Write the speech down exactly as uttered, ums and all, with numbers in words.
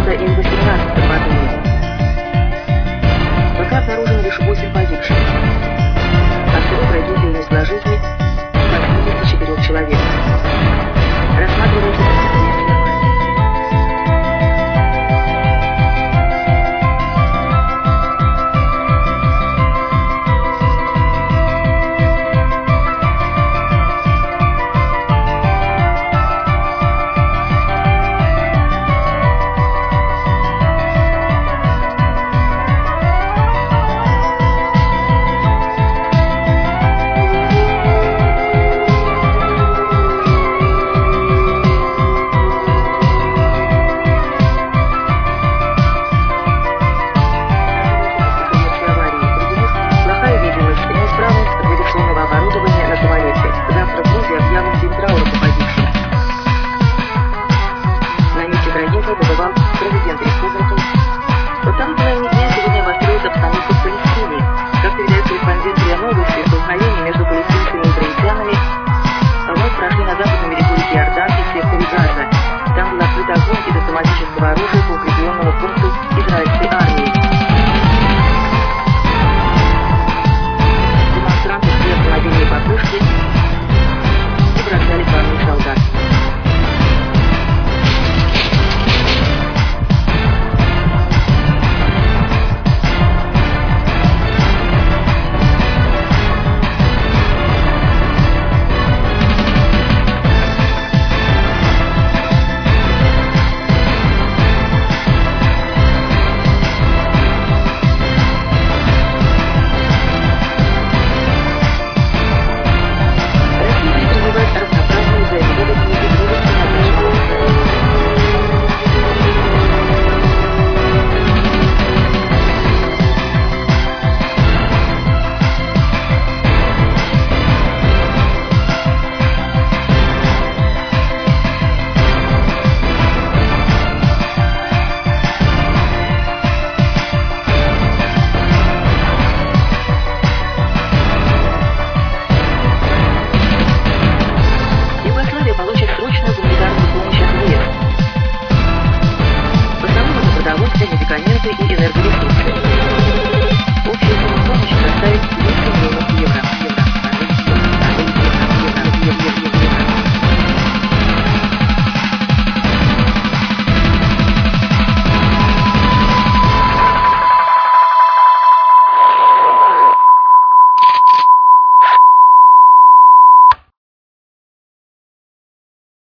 самолета Ил восемнадцать в Батуми. Пока обнаружено лишь восемь погибших. А всего трагедия унесла жизни восьмидесяти четырёх человек. Рассматривается оборудования на самолете. Завтра в Грузии объявлен день траура по погибшим. На месте трагедии побывал президент республики. По самому дня сегодня обострилась обстановка в Палестине. Как передает корреспондент РИА Новости,